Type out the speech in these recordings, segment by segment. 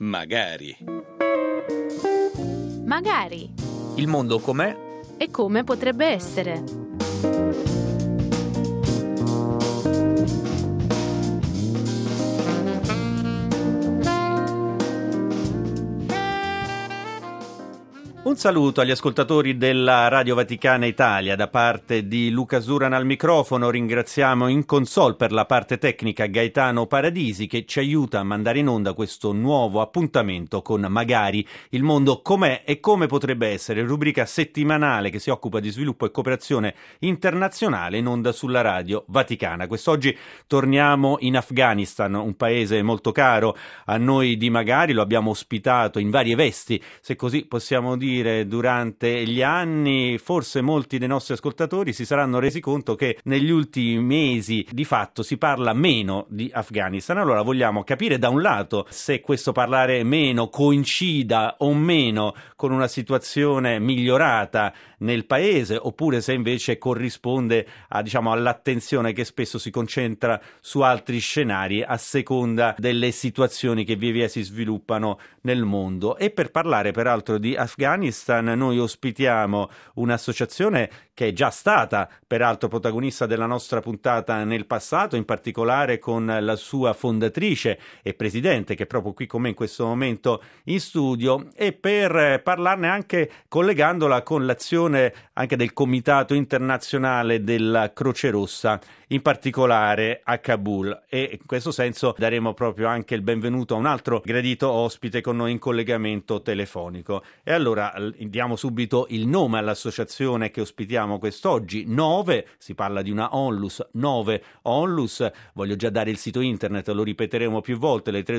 Magari. Magari. Il mondo com'è? E come potrebbe essere. Un saluto agli ascoltatori della Radio Vaticana Italia da parte di Luca Zuran al microfono. Ringraziamo in console per la parte tecnica Gaetano Paradisi che ci aiuta a mandare in onda questo nuovo appuntamento con Magari, il mondo com'è e come potrebbe essere, rubrica settimanale che si occupa di sviluppo e cooperazione internazionale in onda sulla Radio Vaticana. Quest'oggi torniamo in Afghanistan, un paese molto caro a noi di Magari, lo abbiamo ospitato in varie vesti, se così possiamo dire, durante gli anni. Forse molti dei nostri ascoltatori si saranno resi conto che negli ultimi mesi di fatto si parla meno di Afghanistan. Allora vogliamo capire da un lato se questo parlare meno coincida o meno con una situazione migliorata nel paese, oppure se invece corrisponde a, all'attenzione che spesso si concentra su altri scenari a seconda delle situazioni che via via si sviluppano nel mondo. E per parlare peraltro di Afghanistan noi ospitiamo un'associazione che è già stata peraltro protagonista della nostra puntata nel passato, in particolare con la sua fondatrice e presidente che è proprio qui con me in questo momento in studio, e per parlarne anche collegandola con l'azione anche del Comitato Internazionale della Croce Rossa, in particolare a Kabul. E in questo senso daremo proprio anche il benvenuto a un altro gradito ospite con noi in collegamento telefonico. E allora diamo subito il nome all'associazione che ospitiamo quest'oggi. 9, si parla di una onlus, 9 onlus. Voglio già dare il sito internet, lo ripeteremo più volte, le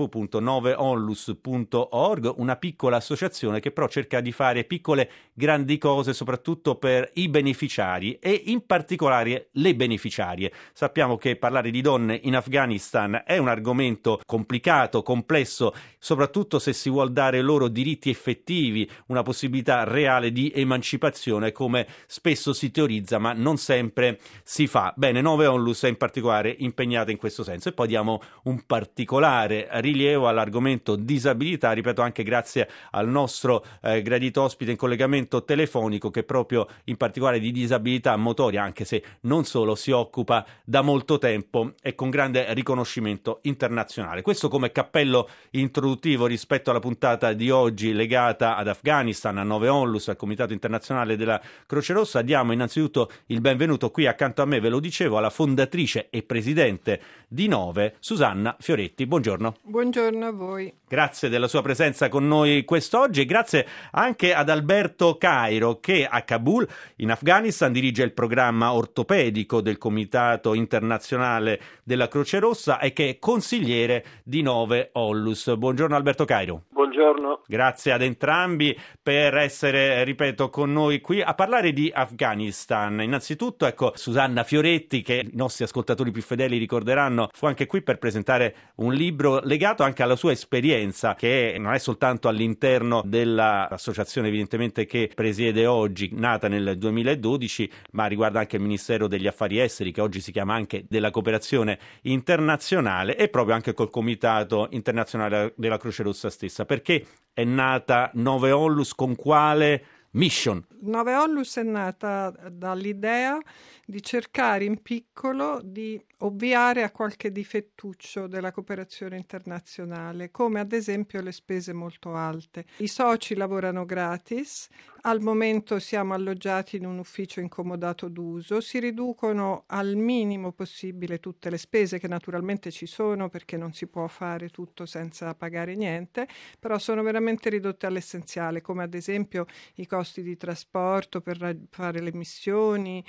www.9onlus.org, una piccola associazione che però cerca di fare piccole grandi cose soprattutto per i beneficiari e in particolare le beneficiarie. Sappiamo che parlare di donne in Afghanistan è un argomento complicato, complesso, soprattutto se si vuol dare loro diritti effettivi, una possibilità reale di emancipazione, come spesso si teorizza ma non sempre si fa. Bene, 9 Onlus è in particolare impegnata in questo senso, e poi diamo un particolare rilievo all'argomento disabilità, ripeto, anche grazie al nostro gradito ospite in collegamento telefonico che proprio in particolare di disabilità motoria, anche se non solo, si occupa da molto tempo e con grande riconoscimento internazionale. Questo come cappello introduttivo rispetto alla puntata di oggi legata ad Afghanistan, a 9 Onlus, al Comitato Internazionale della Croce Rossa. Diamo innanzitutto il benvenuto qui accanto a me, ve lo dicevo, alla fondatrice e presidente di 9, Susanna Fioretti. Buongiorno. Buongiorno a voi. Grazie della sua presenza con noi quest'oggi e grazie anche ad Alberto Cairo che a Kabul, in Afghanistan, dirige il programma ortopedico del Comitato Internazionale della Croce Rossa e che è consigliere di 9 Onlus. Buongiorno Alberto Cairo. Buongiorno. Grazie ad entrambi per essere, ripeto, con noi qui a parlare di Afghanistan. Innanzitutto, Susanna Fioretti, che i nostri ascoltatori più fedeli ricorderanno, fu anche qui per presentare un libro legato anche alla sua esperienza, che non è soltanto all'interno dell'associazione evidentemente che presiede oggi, nata nel 2012, ma riguarda anche il Ministero degli Affari Esteri, che oggi si chiama anche della Cooperazione Internazionale, e proprio anche col Comitato Internazionale della Croce Rossa stessa. Perché è nata 9 Onlus, con quale mission? 9 Onlus è nata dall'idea di cercare in piccolo di ovviare a qualche difettuccio della cooperazione internazionale, come ad esempio le spese molto alte. I soci lavorano gratis, al momento siamo alloggiati in un ufficio incomodato d'uso, si riducono al minimo possibile tutte le spese che naturalmente ci sono perché non si può fare tutto senza pagare niente, però sono veramente ridotte all'essenziale, come ad esempio i costi di trasporto per fare le missioni,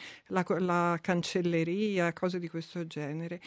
la cancelleria, cose di questo genere.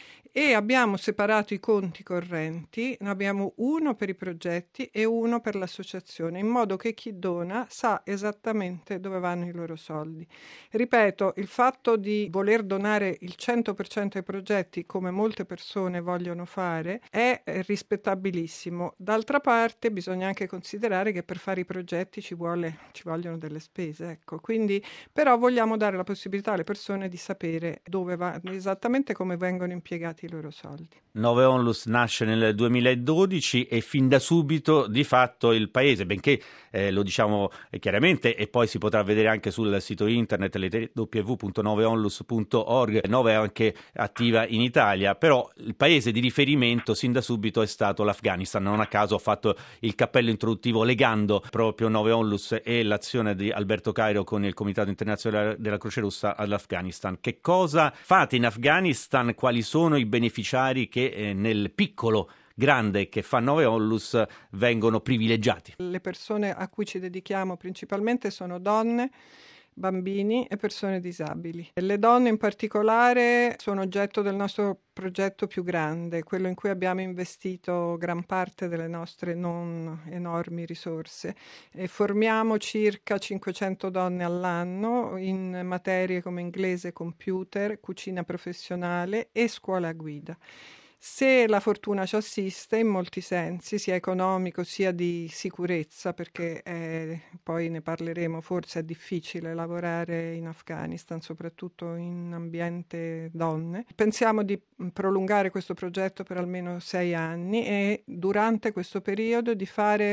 E abbiamo separato i conti correnti, ne abbiamo uno per i progetti e uno per l'associazione, in modo che chi dona sa esattamente dove vanno i loro soldi. Ripeto, il fatto di voler donare il 100% ai progetti, come molte persone vogliono fare, è rispettabilissimo. D'altra parte bisogna anche considerare che per fare i progetti ci vogliono delle spese, ecco. Quindi però vogliamo dare la possibilità alle persone di di sapere esattamente come vengono impiegati i loro soldi. 9 Onlus nasce nel 2012 e fin da subito di fatto il paese, benché lo diciamo chiaramente e poi si potrà vedere anche sul sito internet www.9onlus.org, 9 è anche attiva in Italia, però il paese di riferimento sin da subito è stato l'Afghanistan. Non a caso ho fatto il cappello introduttivo legando proprio 9 Onlus e l'azione di Alberto Cairo con il Comitato Internazionale della Croce Rossa all'Afghanistan. Che cosa fate in Afghanistan? Quali sono i beneficiari che nel piccolo grande che fa 9 Onlus vengono privilegiati? Le persone a cui ci dedichiamo principalmente sono donne, bambini e persone disabili. Le donne in particolare sono oggetto del nostro progetto più grande, quello in cui abbiamo investito gran parte delle nostre non enormi risorse. Formiamo circa 500 donne all'anno in materie come inglese, computer, cucina professionale e scuola guida. Se la fortuna ci assiste in molti sensi, sia economico sia di sicurezza, perché poi ne parleremo, forse è difficile lavorare in Afghanistan, soprattutto in ambiente donne. Pensiamo di prolungare questo progetto per almeno 6 anni e durante questo periodo di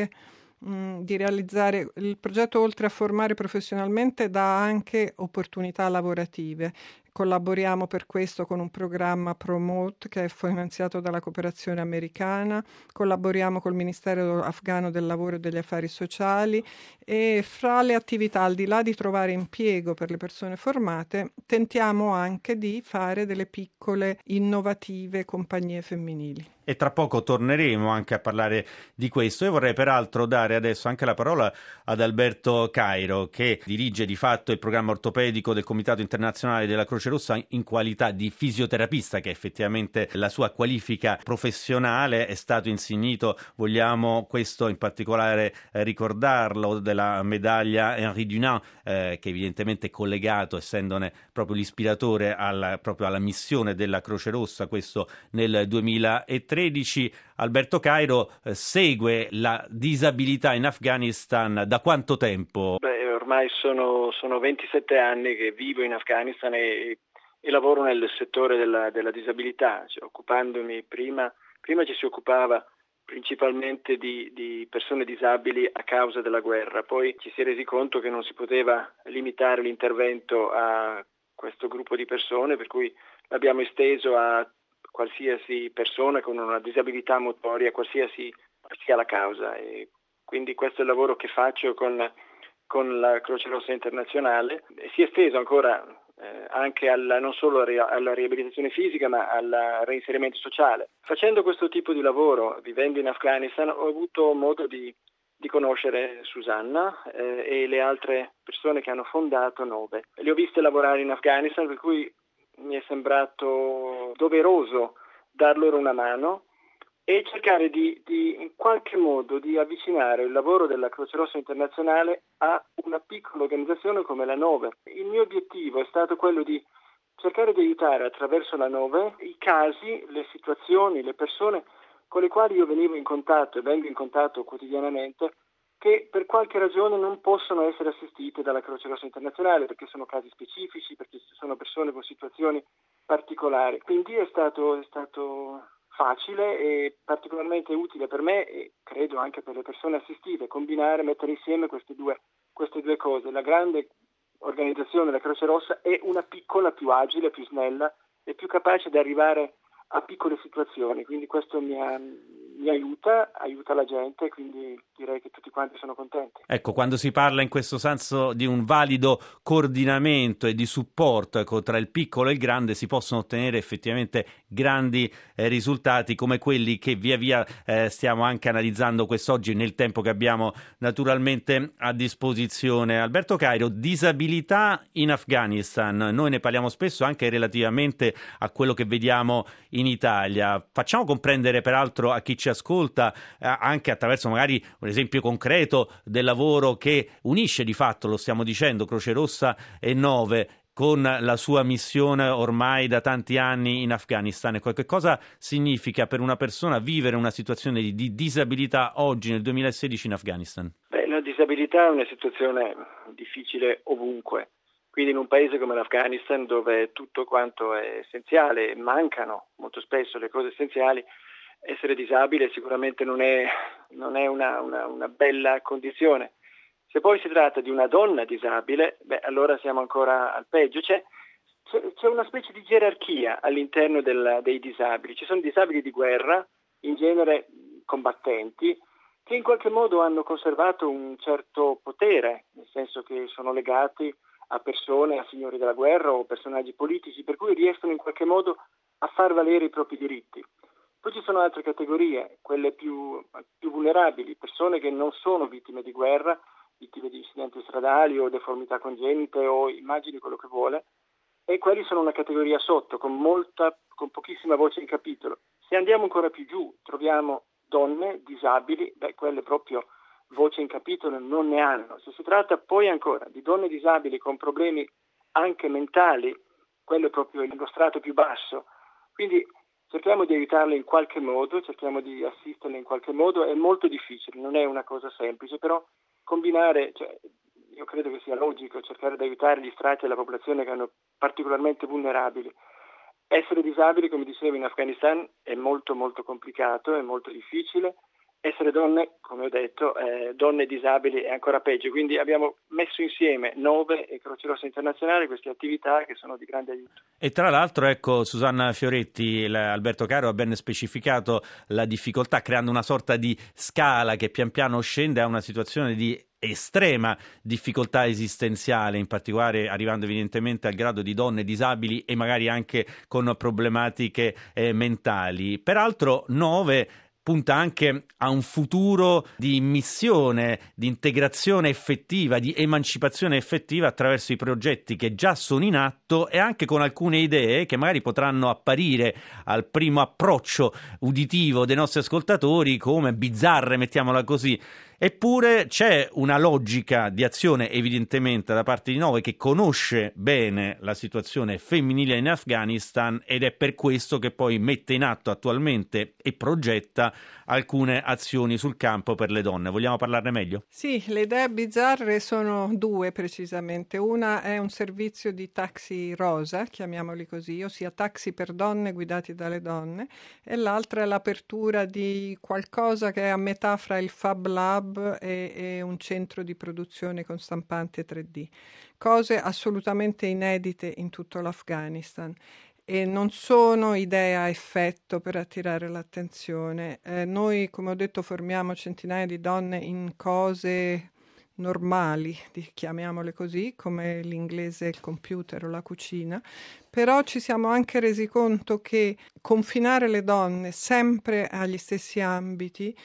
realizzare il progetto, oltre a formare professionalmente, dà anche opportunità lavorative. Collaboriamo per questo con un programma Promote che è finanziato dalla cooperazione americana, collaboriamo col Ministero afghano del lavoro e degli affari sociali e fra le attività, al di là di trovare impiego per le persone formate, tentiamo anche di fare delle piccole innovative compagnie femminili. E tra poco torneremo anche a parlare di questo. Io vorrei peraltro dare adesso anche la parola ad Alberto Cairo, che dirige di fatto il programma ortopedico del Comitato Internazionale della Croce Rossa in qualità di fisioterapista, che effettivamente la sua qualifica professionale. È stato insignito, vogliamo questo in particolare ricordarlo, della medaglia Henri Dunant, che evidentemente è collegato, essendone proprio l'ispiratore proprio alla missione della Croce Rossa, questo nel 2013. Alberto Cairo segue la disabilità in Afghanistan da quanto tempo? Ormai sono 27 anni che vivo in Afghanistan e lavoro nel settore della disabilità, occupandomi prima ci si occupava principalmente di persone disabili a causa della guerra, poi ci si è resi conto che non si poteva limitare l'intervento a questo gruppo di persone, per cui l'abbiamo esteso a qualsiasi persona con una disabilità motoria, qualsiasi sia la causa, e quindi questo è il lavoro che faccio con la Croce Rossa Internazionale. Si è esteso ancora anche non solo alla riabilitazione fisica, ma al reinserimento sociale. Facendo questo tipo di lavoro, vivendo in Afghanistan, ho avuto modo di conoscere Susanna e le altre persone che hanno fondato 9. Le ho viste lavorare in Afghanistan, per cui mi è sembrato doveroso dar loro una mano e cercare di in qualche modo di avvicinare il lavoro della Croce Rossa Internazionale a una piccola organizzazione come la 9. Il mio obiettivo è stato quello di cercare di aiutare attraverso la 9 i casi, le situazioni, le persone con le quali io venivo in contatto e vengo in contatto quotidianamente, che per qualche ragione non possono essere assistite dalla Croce Rossa Internazionale, perché sono casi specifici, perché sono persone con situazioni particolari. Quindi è stato facile e particolarmente utile per me, e credo anche per le persone assistite, mettere insieme queste due cose. La grande organizzazione della Croce Rossa è una piccola, più agile, più snella e più capace di arrivare a piccole situazioni, quindi questo mi aiuta la gente, quindi direi che tutti quanti sono contenti. Ecco, quando si parla in questo senso di un valido coordinamento e di supporto, tra il piccolo e il grande, si possono ottenere effettivamente grandi risultati come quelli che via via stiamo anche analizzando quest'oggi nel tempo che abbiamo naturalmente a disposizione. Alberto Cairo, disabilità in Afghanistan, noi ne parliamo spesso anche relativamente a quello che vediamo in Italia. Facciamo comprendere peraltro a chi ci ascolta anche attraverso magari un esempio concreto del lavoro che unisce di fatto, lo stiamo dicendo, Croce Rossa e 9 con la sua missione ormai da tanti anni in Afghanistan. Che cosa significa per una persona vivere una situazione di disabilità oggi nel 2016 in Afghanistan? La disabilità è una situazione difficile ovunque. Quindi in un paese come l'Afghanistan, dove tutto quanto è essenziale, mancano molto spesso le cose essenziali, essere disabile sicuramente non è una bella condizione. Se poi si tratta di una donna disabile, allora siamo ancora al peggio. C'è una specie di gerarchia all'interno dei disabili. Ci sono disabili di guerra, in genere combattenti, che in qualche modo hanno conservato un certo potere, nel senso che sono legati a persone, a signori della guerra o personaggi politici, per cui riescono in qualche modo a far valere i propri diritti. Poi ci sono altre categorie, quelle più vulnerabili, persone che non sono vittime di guerra, vittime di incidenti stradali o deformità congenite o immagini quello che vuole, e quelli sono una categoria sotto, con pochissima voce in capitolo. Se andiamo ancora più giù, troviamo donne disabili, quelle proprio voce in capitolo non ne hanno. Se si tratta poi ancora di donne disabili con problemi anche mentali, quello è proprio lo strato più basso. Quindi cerchiamo di aiutarle in qualche modo, cerchiamo di assisterle in qualche modo, è molto difficile, non è una cosa semplice, però combinare, io credo che sia logico cercare di aiutare gli strati della popolazione che hanno particolarmente vulnerabili. Essere disabili, come dicevo, in Afghanistan è molto molto complicato, è molto difficile. Essere donne, come ho detto, donne disabili è ancora peggio, quindi abbiamo messo insieme Nove e Croce Rossa Internazionale queste attività che sono di grande aiuto. E tra l'altro, ecco, Susanna Fioretti, Alberto Caro ha ben specificato la difficoltà, creando una sorta di scala che pian piano scende a una situazione di estrema difficoltà esistenziale, in particolare arrivando evidentemente al grado di donne disabili e magari anche con problematiche mentali. Peraltro Nove punta anche a un futuro di missione, di integrazione effettiva, di emancipazione effettiva attraverso i progetti che già sono in atto e anche con alcune idee che magari potranno apparire al primo approccio uditivo dei nostri ascoltatori come bizzarre, mettiamola così. Eppure c'è una logica di azione evidentemente da parte di Nove che conosce bene la situazione femminile in Afghanistan ed è per questo che poi mette in atto attualmente e progetta alcune azioni sul campo per le donne. Vogliamo parlarne meglio? Sì, le idee bizzarre sono due precisamente. Una è un servizio di taxi rosa, chiamiamoli così, ossia taxi per donne guidati dalle donne, e l'altra è l'apertura di qualcosa che è a metà fra il Fab Lab e un centro di produzione con stampante 3D. Cose assolutamente inedite in tutto l'Afghanistan. E non sono idee a effetto per attirare l'attenzione. Noi, come ho detto, formiamo centinaia di donne in cose normali, chiamiamole così, come l'inglese, il computer o la cucina, però ci siamo anche resi conto che confinare le donne sempre agli stessi ambiti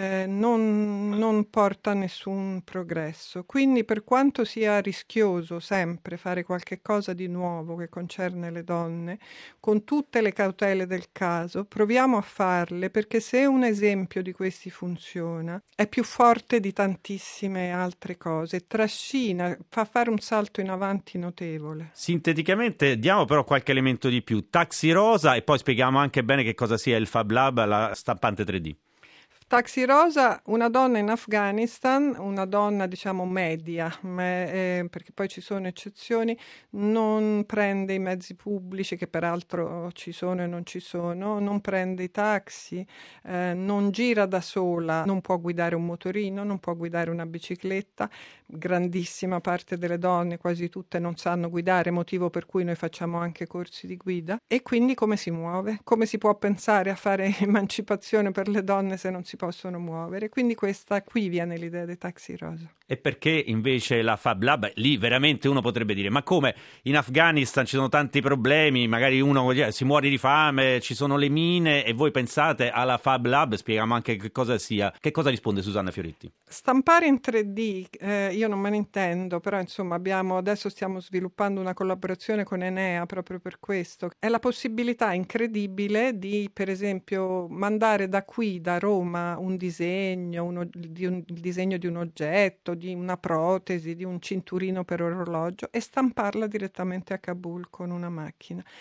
non porta a nessun progresso. Quindi, per quanto sia rischioso sempre fare qualche cosa di nuovo che concerne le donne, con tutte le cautele del caso, proviamo a farle, perché se un esempio di questi funziona, è più forte di tantissime altre cose, trascina, fa fare un salto in avanti notevole. Sinteticamente diamo però qualche elemento di più. Taxi rosa e poi spieghiamo anche bene che cosa sia il Fab Lab, la stampante 3D. Taxi rosa, una donna in Afghanistan, una donna diciamo media, perché poi ci sono eccezioni, non prende i mezzi pubblici, che peraltro ci sono e non ci sono, non prende i taxi, non gira da sola, non può guidare un motorino, non può guidare una bicicletta. Grandissima parte delle donne, quasi tutte, non sanno guidare, motivo per cui noi facciamo anche corsi di guida. E quindi come si muove? Come si può pensare a fare emancipazione per le donne se non si possono muovere? Quindi qui viene l'idea dei taxi rosa. E perché invece la Fab Lab, lì veramente uno potrebbe dire, ma come in Afghanistan ci sono tanti problemi, magari uno si muore di fame, ci sono le mine e voi pensate alla Fab Lab? Spieghiamo anche che cosa sia. Che cosa risponde Susanna Fioretti? Stampare in 3D, io non me ne intendo, però insomma adesso stiamo sviluppando una collaborazione con Enea proprio per questo. È la possibilità incredibile di, per esempio, mandare da qui, da Roma, un disegno, il disegno di un oggetto, di una protesi, di un cinturino per orologio e stamparla direttamente a Kabul con una macchina.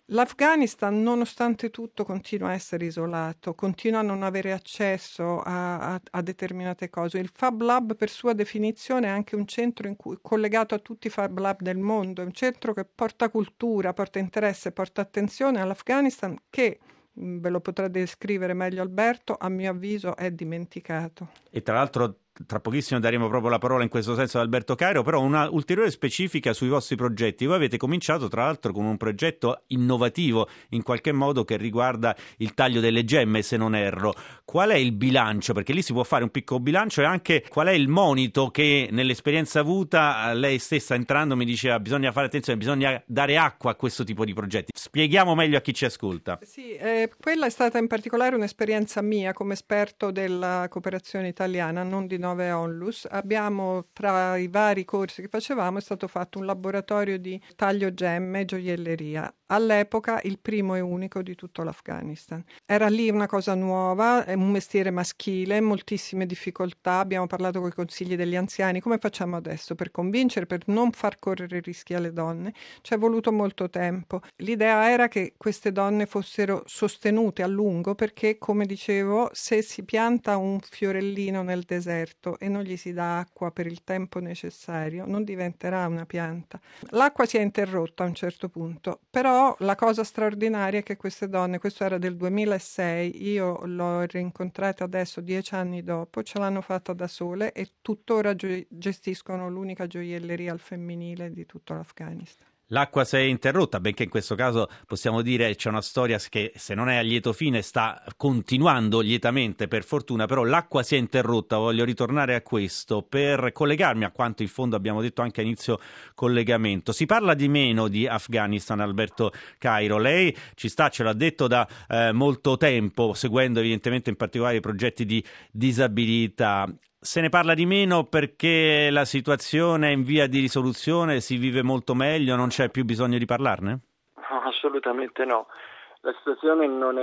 L'Afghanistan, nonostante tutto, continua a essere isolato, continua a non avere accesso a determinate cose. Il Fab Lab, per sua definizione, è anche un centro collegato a tutti i Fab Lab del mondo, è un centro che porta cultura, porta interesse, porta attenzione all'Afghanistan che, ve lo potrà descrivere meglio Alberto, a mio avviso è dimenticato. E tra l'altro tra pochissimo daremo proprio la parola in questo senso ad Alberto Cairo, però una ulteriore specifica sui vostri progetti. Voi avete cominciato tra l'altro con un progetto innovativo in qualche modo che riguarda il taglio delle gemme, se non erro. Qual è il bilancio? Perché lì si può fare un piccolo bilancio, e anche qual è il monito che nell'esperienza avuta lei stessa entrando mi diceva bisogna fare attenzione, bisogna dare acqua a questo tipo di progetti. Spieghiamo meglio a chi ci ascolta. Sì, quella è stata in particolare un'esperienza mia come esperto della cooperazione italiana, non di 9 Onlus. Abbiamo, tra i vari corsi che facevamo, è stato fatto un laboratorio di taglio gemme e gioielleria. All'epoca il primo e unico di tutto l'Afghanistan. Era lì una cosa nuova, un mestiere maschile, moltissime difficoltà. Abbiamo parlato con i consigli degli anziani. Come facciamo adesso per convincere, per non far correre rischi alle donne? Ci è voluto molto tempo. L'idea era che queste donne fossero sostenute a lungo, perché, come dicevo, se si pianta un fiorellino nel deserto e non gli si dà acqua per il tempo necessario, non diventerà una pianta. L'acqua si è interrotta a un certo punto, però la cosa straordinaria è che queste donne, questo era del 2006, io l'ho rincontrata adesso 10 anni dopo, ce l'hanno fatta da sole e tuttora gestiscono l'unica gioielleria al femminile di tutto l'Afghanistan. L'acqua si è interrotta, benché in questo caso possiamo dire c'è una storia che, se non è a lieto fine, sta continuando lietamente per fortuna, però l'acqua si è interrotta. Voglio ritornare a questo per collegarmi a quanto in fondo abbiamo detto anche a inizio collegamento. Si parla di meno di Afghanistan, Alberto Cairo. Lei ce l'ha detto da molto tempo, seguendo evidentemente in particolare i progetti di disabilità. Se ne parla di meno perché la situazione è in via di risoluzione, si vive molto meglio, non c'è più bisogno di parlarne? No, assolutamente no. La situazione non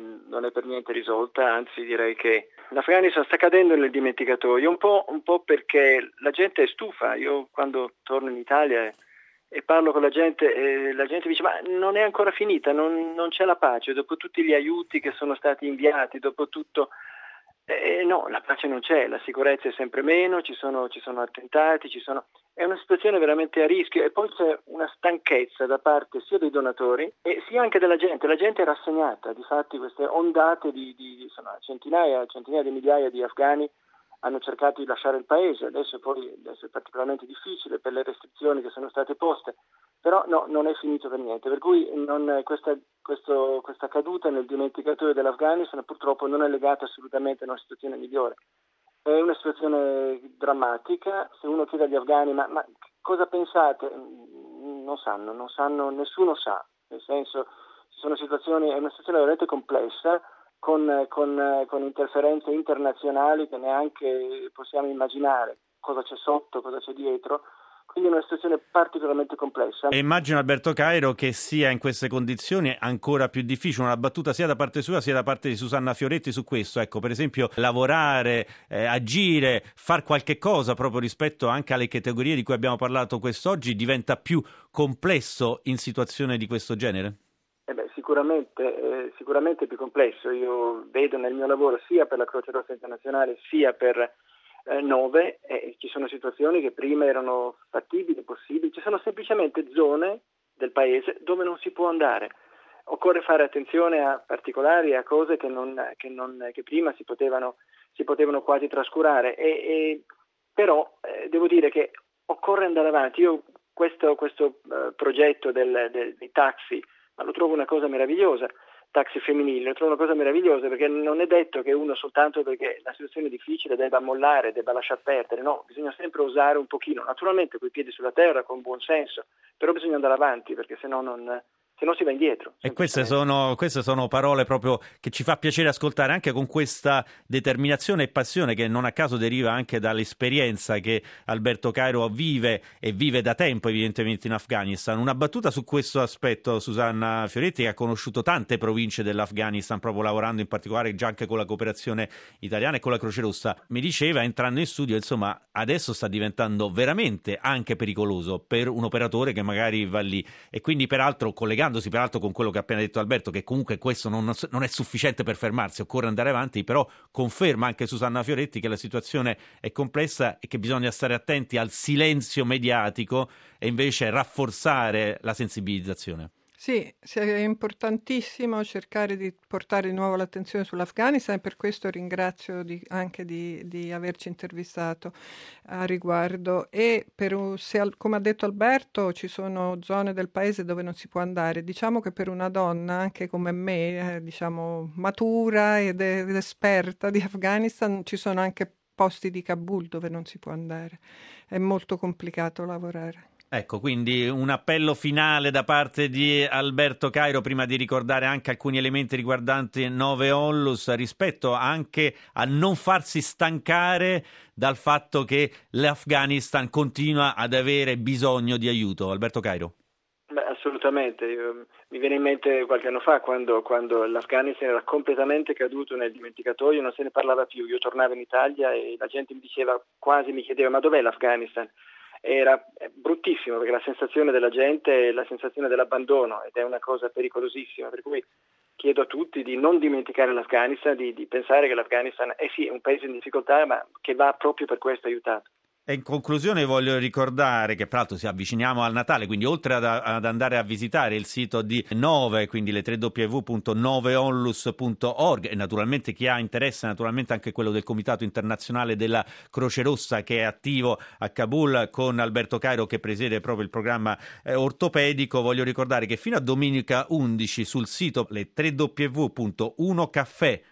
è per niente risolta, anzi direi che l'Afghanistan sta cadendo nel dimenticatoio, un po' perché la gente è stufa. Io quando torno in Italia e parlo con la gente dice ma non è ancora finita, non c'è la pace, dopo tutti gli aiuti che sono stati inviati, dopo tutto... no, la pace non c'è, la sicurezza è sempre meno, ci sono attentati, è una situazione veramente a rischio, e poi c'è una stanchezza da parte sia dei donatori e sia anche della gente. La gente è rassegnata, difatti queste ondate di centinaia di migliaia di afghani hanno cercato di lasciare il paese, adesso è particolarmente difficile per le restrizioni che sono state poste, però no, non è finito per niente, per cui questa caduta nel dimenticatoio dell'Afghanistan purtroppo non è legata assolutamente a una situazione migliore. È una situazione drammatica. Se uno chiede agli afghani ma cosa pensate, non sanno, nessuno sa, nel senso è una situazione veramente complessa, con interferenze internazionali che neanche possiamo immaginare cosa c'è sotto, cosa c'è dietro. Quindi è una situazione particolarmente complessa. E immagino, Alberto Cairo, che sia in queste condizioni ancora più difficile. Una battuta sia da parte sua sia da parte di Susanna Fioretti su questo. Ecco, per esempio, lavorare, agire, far qualche cosa proprio rispetto anche alle categorie di cui abbiamo parlato quest'oggi diventa più complesso in situazione di questo genere? Sicuramente più complesso. Io vedo nel mio lavoro sia per la Croce Rossa Internazionale sia per 9, ci sono situazioni che prima erano fattibili, possibili, ci sono semplicemente zone del paese dove non si può andare. Occorre fare attenzione a particolari e a cose che prima si potevano quasi trascurare, però devo dire che occorre andare avanti. Io questo progetto dei taxi, ma lo trovo una cosa meravigliosa. Taxi femminili, lo trovo una cosa meravigliosa, perché non è detto che uno soltanto perché la situazione è difficile debba mollare, debba lasciar perdere, no, bisogna sempre osare un pochino, naturalmente coi piedi sulla terra, con buon senso, però bisogna andare avanti, perché se no si va indietro. E queste sono parole proprio che ci fa piacere ascoltare, anche con questa determinazione e passione che non a caso deriva anche dall'esperienza che Alberto Cairo vive da tempo evidentemente in Afghanistan. Una battuta su questo aspetto, Susanna Fioretti, che ha conosciuto tante province dell'Afghanistan proprio lavorando in particolare già anche con la cooperazione italiana e con la Croce Rossa, mi diceva entrando in studio, insomma, adesso sta diventando veramente anche pericoloso per un operatore che magari va lì, e quindi peraltro collegando collegandosi peraltro con quello che ha appena detto Alberto, che comunque questo non è sufficiente per fermarsi, occorre andare avanti, però conferma anche Susanna Fioretti che la situazione è complessa e che bisogna stare attenti al silenzio mediatico e invece rafforzare la sensibilizzazione. Sì, è importantissimo cercare di portare di nuovo l'attenzione sull'Afghanistan, e per questo ringrazio anche di averci intervistato a riguardo. E come ha detto Alberto, ci sono zone del paese dove non si può andare. Diciamo che per una donna, anche come me, diciamo matura ed esperta di Afghanistan, ci sono anche posti di Kabul dove non si può andare. È molto complicato lavorare. Ecco, quindi un appello finale da parte di Alberto Cairo, prima di ricordare anche alcuni elementi riguardanti 9 Onlus, rispetto anche a non farsi stancare dal fatto che l'Afghanistan continua ad avere bisogno di aiuto. Alberto Cairo. Beh, assolutamente. Mi viene in mente qualche anno fa quando l'Afghanistan era completamente caduto nel dimenticatoio, non se ne parlava più. Io tornavo in Italia e la gente mi diceva, quasi mi chiedeva, ma dov'è l'Afghanistan? Era bruttissimo, perché la sensazione della gente è la sensazione dell'abbandono, ed è una cosa pericolosissima, per cui chiedo a tutti di non dimenticare l'Afghanistan, di pensare che l'Afghanistan è sì un paese in difficoltà, ma che va proprio per questo aiutato. E in conclusione voglio ricordare che peraltro ci avviciniamo al Natale, quindi oltre ad andare a visitare il sito di 9, quindi le www.9onlus.org, e naturalmente chi ha interesse, naturalmente anche quello del Comitato Internazionale della Croce Rossa che è attivo a Kabul con Alberto Cairo che presiede proprio il programma ortopedico, voglio ricordare che fino a domenica 11 sul sito le www.unocaffè.org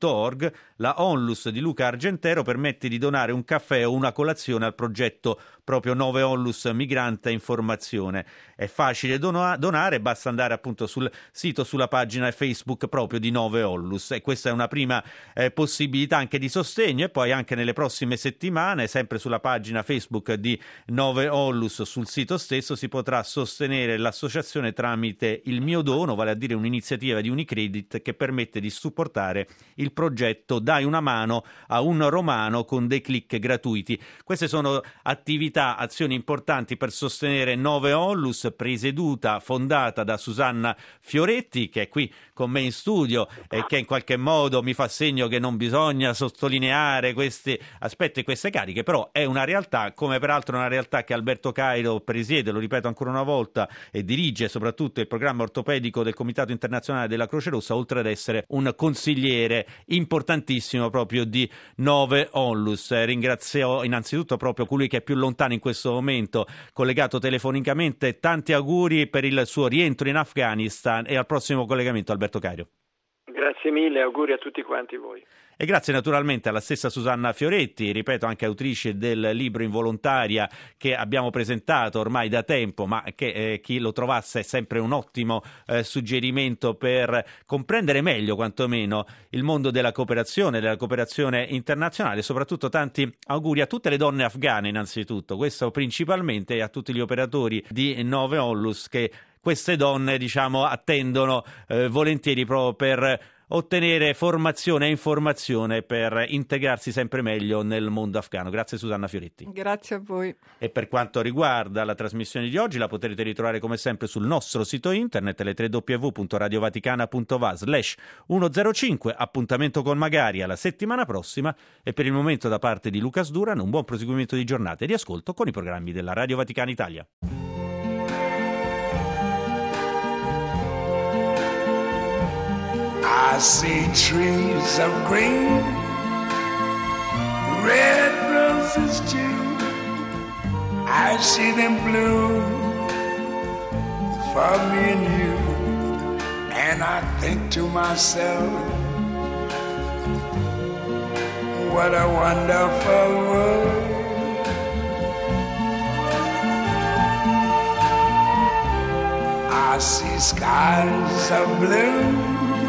la Onlus di Luca Argentero permette di donare un caffè o una colazione al progetto proprio 9 Onlus Migrante Informazione. È facile donare, basta andare appunto sul sito, sulla pagina Facebook proprio di 9 Onlus, e questa è una prima possibilità anche di sostegno, e poi anche nelle prossime settimane, sempre sulla pagina Facebook di 9 Onlus, sul sito stesso si potrà sostenere l'associazione tramite il mio dono, vale a dire un'iniziativa di Unicredit che permette di supportare il progetto Dai una mano a un romano con dei click gratuiti. Queste sono azioni importanti per sostenere 9 Onlus, presieduta, fondata da Susanna Fioretti, che è qui con me in studio e che in qualche modo mi fa segno che non bisogna sottolineare questi aspetti e queste cariche, però è una realtà, come peraltro una realtà che Alberto Cairo presiede, lo ripeto ancora una volta, e dirige soprattutto il programma ortopedico del Comitato Internazionale della Croce Rossa, oltre ad essere un consigliere importantissimo proprio di 9 Onlus. Ringrazio innanzitutto proprio colui che è più lontano in questo momento, collegato telefonicamente. Tanti auguri per il suo rientro in Afghanistan e al prossimo collegamento, Alberto Cairo. Grazie mille, auguri a tutti quanti voi. E grazie naturalmente alla stessa Susanna Fioretti, ripeto anche autrice del libro Involontaria che abbiamo presentato ormai da tempo, ma che chi lo trovasse è sempre un ottimo suggerimento per comprendere meglio quantomeno il mondo della cooperazione internazionale. E soprattutto tanti auguri a tutte le donne afghane innanzitutto, questo principalmente, e a tutti gli operatori di 9 Onlus che queste donne attendono volentieri proprio per ottenere formazione e informazione per integrarsi sempre meglio nel mondo afghano. Grazie Susanna Fioretti. Grazie a voi. E per quanto riguarda la trasmissione di oggi la potrete ritrovare come sempre sul nostro sito internet, le www.radiovaticana.va/105. Appuntamento con Magari alla settimana prossima, e per il momento da parte di Lucas Duran un buon proseguimento di giornata e di ascolto con i programmi della Radio Vaticana Italia. I see trees of green, red roses too. I see them bloom for me and you. And I think to myself, what a wonderful world. I see skies of blue,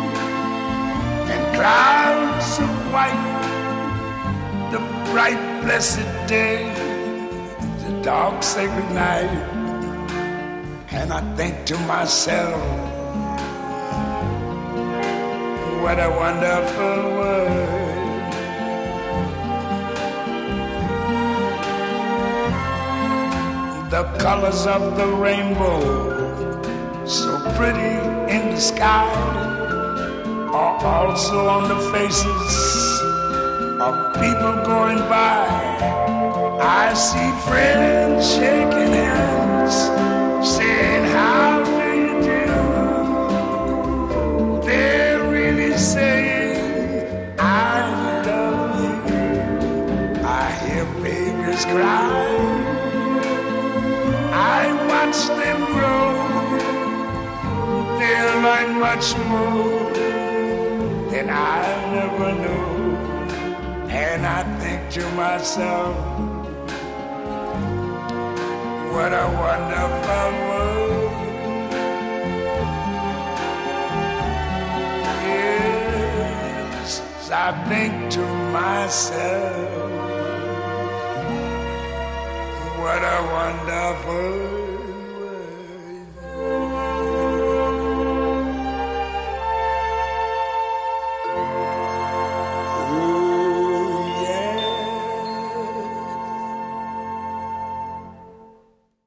clouds of white, the bright blessed day, the dark sacred night. And I think to myself, what a wonderful world. The colors of the rainbow so pretty in the sky are also on the faces of people going by. I see friends shaking hands, saying, how do you do? They're really saying, I love you. I hear babies cry, I watch them grow. They'll learn much more than I never knew. And I think to myself, what a wonderful world. Yes, I think to myself, what a wonderful world.